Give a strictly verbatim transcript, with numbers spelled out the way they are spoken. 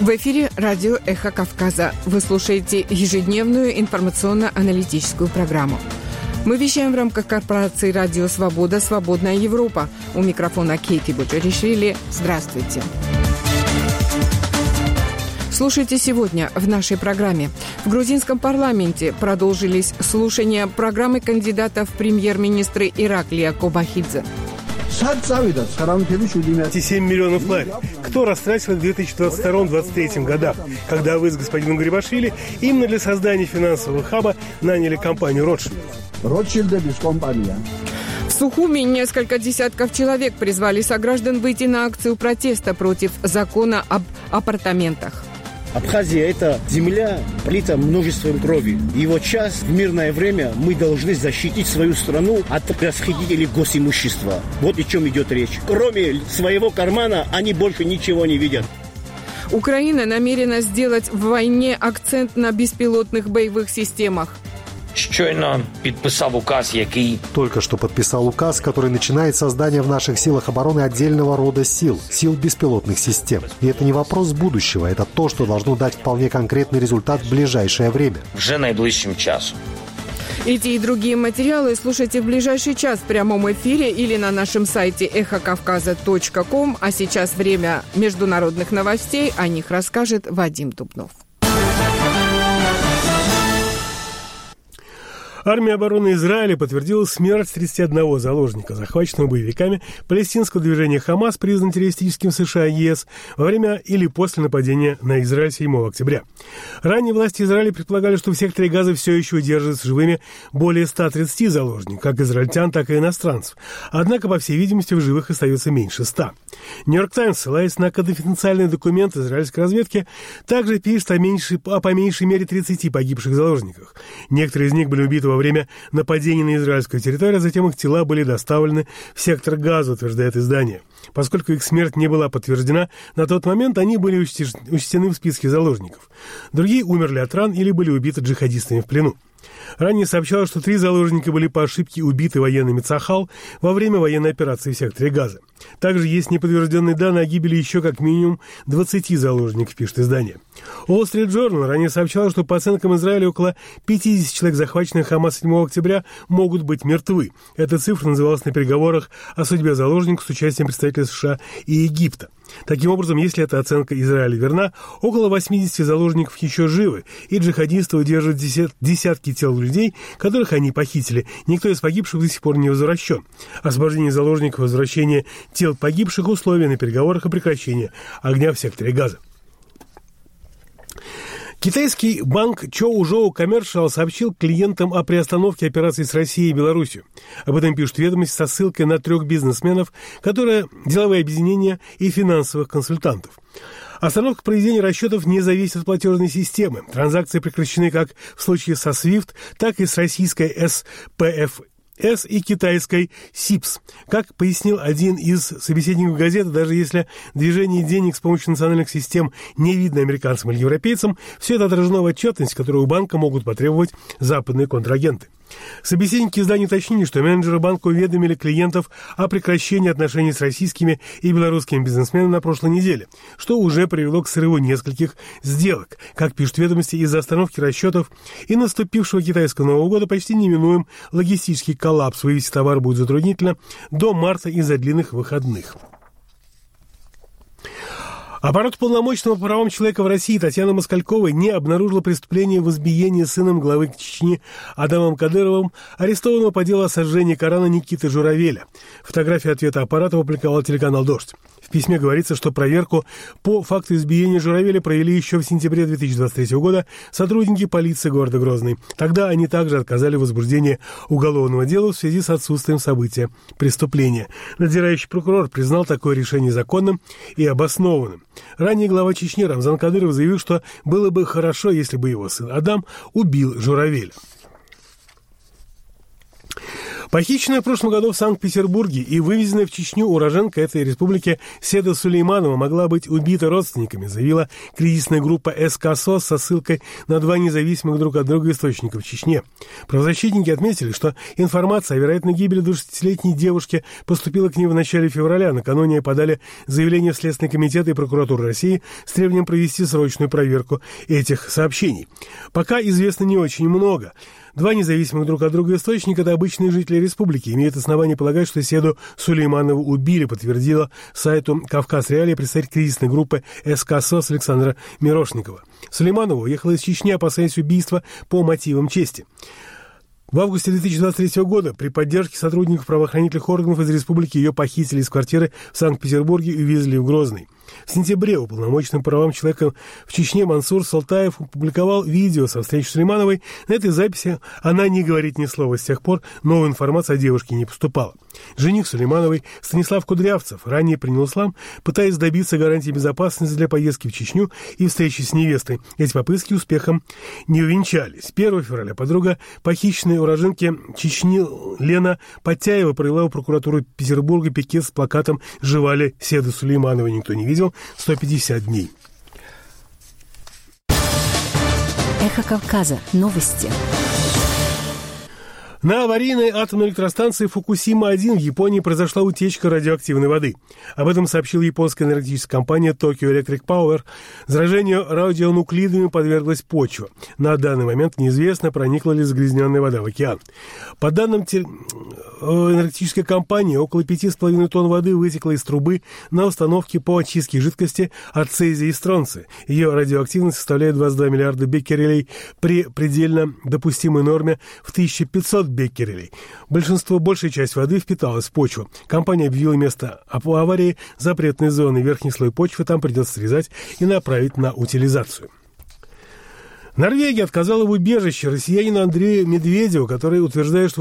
В эфире радио «Эхо Кавказа». Вы слушаете ежедневную информационно-аналитическую программу. Мы вещаем в рамках корпорации «Радио Свобода. Свободная Европа». У микрофона Кейти Буджаришвили. Здравствуйте. Слушайте сегодня в нашей программе. В грузинском парламенте продолжились слушания программы кандидата в премьер-министры Ираклия Кобахидзе. Эти семь миллионов лари кто растратил в две тысячи двадцать втором — две тысячи двадцать третьем годах, когда вы с господином Грибашвили именно для создания финансового хаба наняли компанию «Ротшильд». В Сухуми несколько десятков человек призвали сограждан выйти на акцию протеста против закона об апартаментах. Абхазия – это земля, полита множеством крови. И вот сейчас, в мирное время, мы должны защитить свою страну от расхитителей госимущества. Вот о чем идет речь. Кроме своего кармана, они больше ничего не видят. Украина намерена сделать в войне акцент на беспилотных боевых системах. Только что подписал указ, который начинает создание в наших силах обороны отдельного рода сил, сил беспилотных систем. И это не вопрос будущего, это то, что должно дать вполне конкретный результат в ближайшее время. Вже найближчим часом. Эти и другие материалы слушайте в ближайший час в прямом эфире или на нашем сайте эхо кавказа точка ком. А сейчас время международных новостей. О них расскажет Вадим Дубнов. Армия обороны Израиля подтвердила смерть тридцати одного заложника, захваченного боевиками палестинского движения «Хамас», признан террористическим США и ЕС, во время или после нападения на Израиль седьмого октября. Ранее власти Израиля предполагали, что в секторе Газа все еще удерживается живыми более ста тридцати заложников, как израильтян, так и иностранцев. Однако, по всей видимости, в живых остается меньше ста. «Нью-Йорк Таймс», ссылаясь на конфиденциальный документ израильской разведки, также пишет о, меньше, о по меньшей мере тридцати погибших заложниках. Некоторые из них были убиты во во время нападения на израильскую территорию, а затем их тела были доставлены в сектор Газа, утверждает издание. Поскольку их смерть не была подтверждена, на тот момент они были учтены в списке заложников. Другие умерли от ран или были убиты джихадистами в плену. Ранее сообщалось, что три заложника были по ошибке убиты военными Цахал во время военной операции в секторе Газа. Также есть неподтвержденные данные о гибели еще как минимум двадцати заложников, пишет издание. Wall Street Journal ранее сообщала, что по оценкам Израиля около пятидесяти человек, захваченных Хамас седьмого октября, могут быть мертвы. Эта цифра называлась на переговорах о судьбе заложников с участием представителей США и Египта. Таким образом, если эта оценка Израиля верна, около восьмидесяти заложников еще живы, и джихадисты удерживают десятки тел людей, которых они похитили. Никто из погибших до сих пор не возвращен. Освобождение заложников и возвращение тел погибших — условия на переговорах о прекращении огня в секторе Газа. Китайский банк Чжоужоу Коммершал сообщил клиентам о приостановке операций с Россией и Беларусью. Об этом пишут ведомости со ссылкой на трех бизнесменов, которые деловые объединения и финансовых консультантов. Остановка проведения расчетов не зависит от платежной системы. Транзакции прекращены как в случае со свифт, так и с российской эс пэ эф С и китайской СИПС. Как пояснил один из собеседников газеты, даже если движение денег с помощью национальных систем не видно американцам или европейцам, все это отражено в отчетности, которую у банка могут потребовать западные контрагенты. Собеседники издания уточнили, что менеджеры банка уведомили клиентов о прекращении отношений с российскими и белорусскими бизнесменами на прошлой неделе, что уже привело к срыву нескольких сделок. Как пишут ведомости, из-за остановки расчетов и наступившего китайского Нового года почти неминуем логистический коллапс. Вывести товар будет затруднительно до марта из-за длинных выходных. Аппарат уполномоченного по правам человека в России Татьяны Москальковой не обнаружила преступления в избиении сыном главы Чечни Адамом Кадыровым, арестованного по делу о сожжении Корана Никиты Журавеля. Фотографию ответа аппарата опубликовал телеканал «Дождь». В письме говорится, что проверку по факту избиения Журавеля провели еще в сентябре две тысячи двадцать третьего года сотрудники полиции города Грозный. Тогда они также отказали в возбуждении уголовного дела в связи с отсутствием события преступления. Надзирающий прокурор признал такое решение законным и обоснованным. Ранее глава Чечни Рамзан Кадыров заявил, что было бы хорошо, если бы его сын Адам убил Журавеля. Похищенная в прошлом году в Санкт-Петербурге и вывезенная в Чечню уроженка этой республики Седа Сулейманова могла быть убита родственниками, заявила кризисная группа эс ка сос со ссылкой на два независимых друг от друга источника в Чечне. Правозащитники отметили, что информация о вероятной гибели двадцатилетней девушки поступила к ним в начале февраля. Накануне подали заявление в Следственный комитет и прокуратуру России с требованием провести срочную проверку этих сообщений. Пока известно не очень много. Два независимых друг от друга источника – это обычные жители республики. Имеют основания полагать, что Седу Сулейманову убили, подтвердила сайту «Кавказ Реалии» представитель кризисной группы эс ка сос Александра Мирошникова. Сулейманова уехала из Чечни, опасаясь убийства по мотивам чести. В августе две тысячи двадцать третьего года при поддержке сотрудников правоохранительных органов из республики ее похитили из квартиры в Санкт-Петербурге и увезли в Грозный. В сентябре уполномоченным по правам человека в Чечне Мансур Салтаев опубликовал видео со встречи Сулеймановой. На этой записи она не говорит ни слова. С тех пор новая информация о девушке не поступала. Жених Сулеймановой Станислав Кудрявцев ранее принял ислам, пытаясь добиться гарантии безопасности для поездки в Чечню и встречи с невестой. Эти попытки успехом не увенчались. первого февраля подруга похищенной уроженки Чечни Лена Подтяева провела в прокуратуру Петербурга пикет с плакатом «Живали Седы Сулеймановой никто не видел сто пятьдесят дней». Эхо Кавказа. Новости. На аварийной атомной электростанции Фукусима-один в Японии произошла утечка радиоактивной воды. Об этом сообщила японская энергетическая компания Tokyo Electric Power. Заражению радионуклидами подверглась почва. На данный момент неизвестно, проникла ли загрязненная вода в океан. По данным энергетической компании, около пяти с половиной тонн воды вытекло из трубы на установке по очистке жидкости от цезия и стронция. Ее радиоактивность составляет двадцать два миллиарда беккерелей при предельно допустимой норме в тысяча пятьсот беккерелей. Большинство, большая часть воды впиталась в почву. Компания объявила место аварии запретной зоной. Верхний слой почвы там придется срезать и направить на утилизацию. Норвегия отказала в убежище россиянину Андрею Медведеву, который утверждает, что